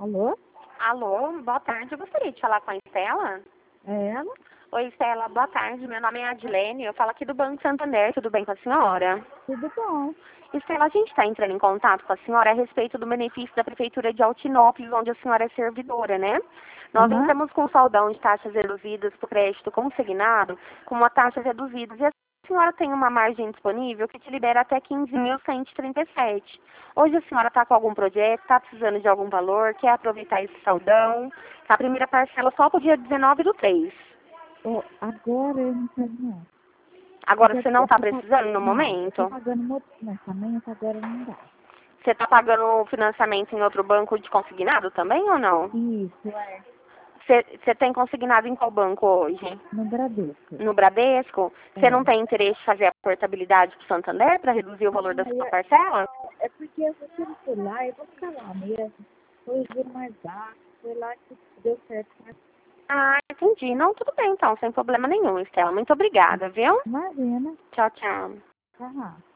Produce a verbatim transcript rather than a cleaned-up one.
Alô? Alô, boa tarde. Eu gostaria de falar com a Estela. É ela? Oi, Estela, boa tarde. Meu nome é Adilene. Eu falo aqui do Banco Santander. Tudo bem com a senhora? Tudo bom. Estela, a gente está entrando em contato com a senhora a respeito do benefício da Prefeitura de Altinópolis, onde a senhora é servidora, né? Nós Aham. entramos com saldão de taxas reduzidas para o crédito consignado, com uma taxa reduzida. E a senhora tem uma margem disponível que te libera até quinze mil cento e trinta e sete. Hoje a senhora está com algum projeto, está precisando de algum valor, quer aproveitar esse saldão? A primeira parcela só para o dia dezenove do três. Ô, agora eu não quero não. Agora Porque você eu não está tô, pag- precisando no não, eu tô momento? pagando meu financiamento, agora não dá. Você está pagando o financiamento em outro banco de consignado também ou não? Isso, é. Você você tem consignado em qual banco hoje? No Bradesco. No Bradesco? Você não É. tem interesse em fazer a portabilidade para o Santander para reduzir o valor da Ah, sua eu, parcela? é porque eu vou ter que ir lá, eu vou ficar lá mesmo. Foi o juro mais baixo, foi lá que deu certo. Ah, entendi. Não, tudo bem então, sem problema nenhum, Estela. Muito obrigada, viu? Imagina. Tchau, tchau. Aham.